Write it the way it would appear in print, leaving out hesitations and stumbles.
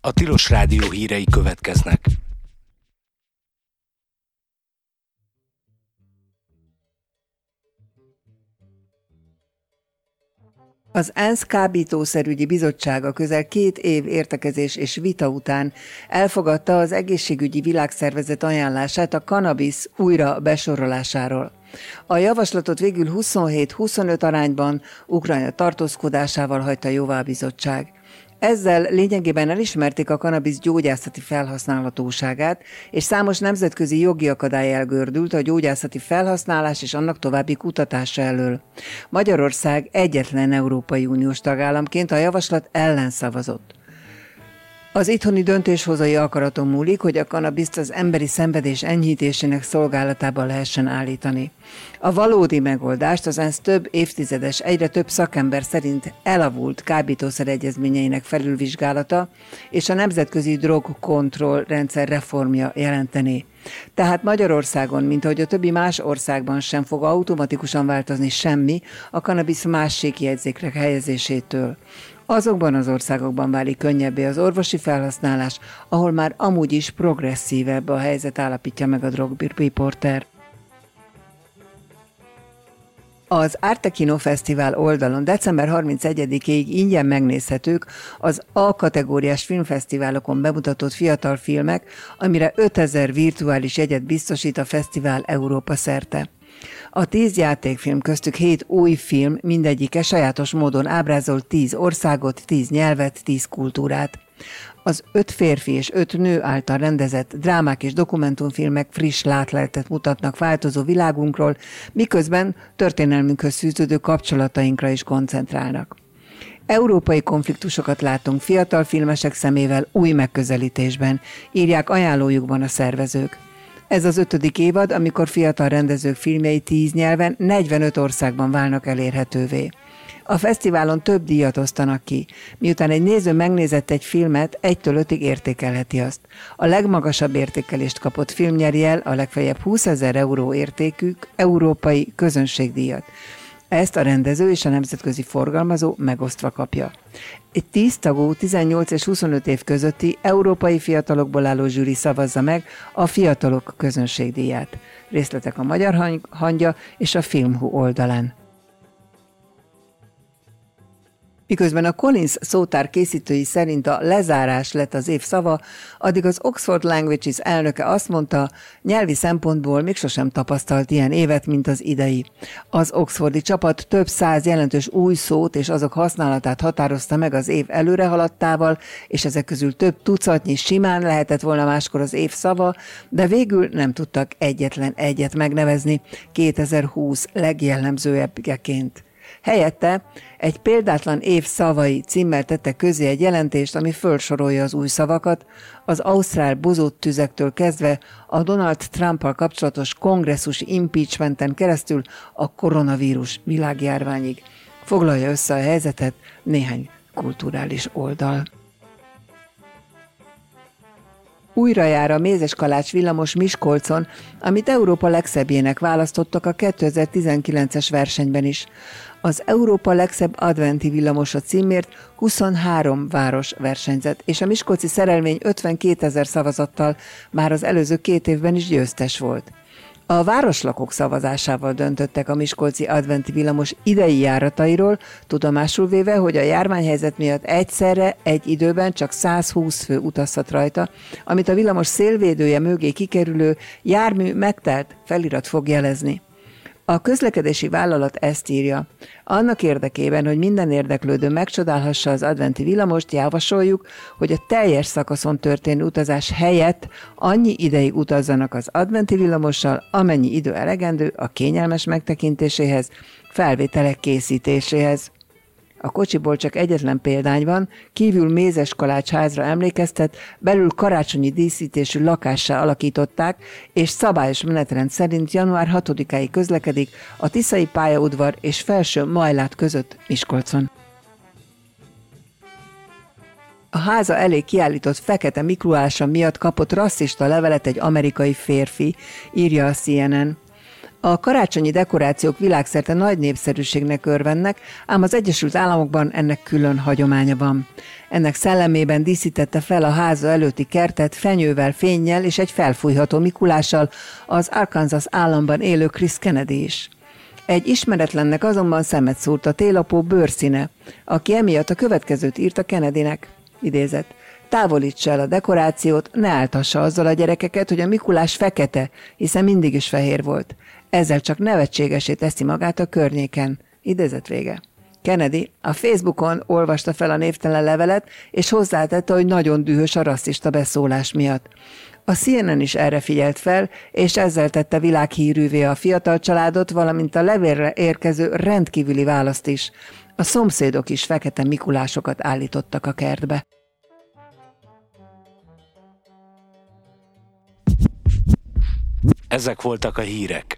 A Tilos Rádió hírei következnek. Az ENSZ kábítószerügyi bizottsága közel 2 év értekezés és vita után elfogadta az egészségügyi világszervezet ajánlását a kannabisz újra besorolásáról. A javaslatot végül 27-25 arányban Ukrajna tartózkodásával hagyta jóvá a bizottság. Ezzel lényegében elismerték a kannabisz gyógyászati felhasználhatóságát, és számos nemzetközi jogi akadály elgördült a gyógyászati felhasználás és annak további kutatása elől. Magyarország egyetlen Európai Uniós tagállamként a javaslat ellen szavazott. Az itthoni döntéshozói akaraton múlik, hogy a kannabiszt az emberi szenvedés enyhítésének szolgálatába lehessen állítani. A valódi megoldást az ENSZ több évtizedes, egyre több szakember szerint elavult kábítószer egyezményeinek felülvizsgálata és a nemzetközi drogkontroll rendszer reformja jelenteni. Tehát Magyarországon, mint ahogy a többi más országban sem fog automatikusan változni semmi a kannabisz másségjegyzékre helyezésétől. Azokban az országokban válik könnyebbé az orvosi felhasználás, ahol már amúgy is progresszívebb a helyzet, állapítja meg a Drogriporter. Az Arte Kino Fesztivál oldalon december 31-ig ingyen megnézhetők az A kategóriás filmfesztiválokon bemutatott fiatal filmek, amire 5000 virtuális jegyet biztosít a fesztivál Európa szerte. A 10 játékfilm, köztük 7 új film, mindegyike sajátos módon ábrázol 10 országot, 10 nyelvet, 10 kultúrát. Az 5 férfi és 5 nő által rendezett drámák és dokumentumfilmek friss látleletet mutatnak változó világunkról, miközben történelmünkhöz fűződő kapcsolatainkra is koncentrálnak. Európai konfliktusokat látunk fiatal filmesek szemével új megközelítésben, írják ajánlójukban a szervezők. Ez az 5. évad, amikor fiatal rendezők filmjei 10 nyelven, 45 országban válnak elérhetővé. A fesztiválon több díjat osztanak ki. Miután egy néző megnézett egy filmet, 1-től 5-ig értékelheti azt. A legmagasabb értékelést kapott film nyeri el a legfeljebb 20 000 euró értékű európai közönségdíjat. Ezt a rendező és a nemzetközi forgalmazó megosztva kapja. Egy 10 tagú, 18 és 25 év közötti európai fiatalokból álló zsűri szavazza meg a fiatalok közönségdíját. Részletek a Magyar Hangya és a Filmhu oldalán. Miközben a Collins szótár készítői szerint a lezárás lett az év szava, addig az Oxford Languages elnöke azt mondta, nyelvi szempontból még sosem tapasztalt ilyen évet, mint az idei. Az oxfordi csapat több 100 jelentős új szót és azok használatát határozta meg az év előrehaladtával, és ezek közül több tucatnyi simán lehetett volna máskor az év szava, de végül nem tudtak egyetlen egyet megnevezni 2020 legjellemzőbbjeként. Helyette egy példátlan év szavai címmel tette közé egy jelentést, ami fölsorolja az új szavakat, az ausztrál bozóttüzektől kezdve a Donald Trump-al kapcsolatos kongresszusi impeachmenten keresztül a koronavírus világjárványig. Foglalja össze a helyzetet néhány kulturális oldal. Újra jár a Mézeskalács villamos Miskolcon, amit Európa legszebbjének választottak a 2019-es versenyben is. Az Európa legszebb adventi villamos a címért 23 város versenyzett, és a miskolci szerelmény 52 000 szavazattal már az előző 2 évben is győztes volt. A városlakók szavazásával döntöttek a miskolci adventi villamos idei járatairól, tudomásul véve, hogy a járványhelyzet miatt egyszerre, egy időben csak 120 fő utazhat rajta, amit a villamos szélvédője mögé kikerülő jármű megtelt felirat fog jelezni. A közlekedési vállalat ezt írja. Annak érdekében, hogy minden érdeklődő megcsodálhassa az adventi villamost, javasoljuk, hogy a teljes szakaszon történő utazás helyett annyi ideig utazzanak az adventi villamossal, amennyi idő elegendő a kényelmes megtekintéséhez, felvételek készítéséhez. A kocsiból csak egyetlen példány van, kívül Mézeskalács házra emlékeztet, belül karácsonyi díszítésű lakássá alakították, és szabályos menetrend szerint január 6-áig közlekedik a Tiszai pályaudvar és Felső Majlát között Miskolcon. A háza elé kiállított fekete Miklósása miatt kapott rasszista levelet egy amerikai férfi, írja a CNN. A karácsonyi dekorációk világszerte nagy népszerűségnek örvennek, ám az Egyesült Államokban ennek külön hagyománya van. Ennek szellemében díszítette fel a háza előtti kertet fenyővel, fénnyel és egy felfújható Mikulással az Arkansas államban élő Chris Kennedy is. Egy ismeretlennek azonban szemet szúrt a télapó bőrszíne, aki emiatt a következőt írta Kennedynek, idézet: távolítsa el a dekorációt, ne áltassa azzal a gyerekeket, hogy a Mikulás fekete, hiszen mindig is fehér volt. Ezzel csak nevetségesé teszi magát a környéken. Idézet vége. Kennedy a Facebookon olvasta fel a névtelen levelet, és hozzátette, hogy nagyon dühös a rasszista beszólás miatt. A CNN is erre figyelt fel, és ezzel tette világhírűvé a fiatal családot, valamint a levélre érkező rendkívüli választ is. A szomszédok is fekete Mikulásokat állítottak a kertbe. Ezek voltak a hírek.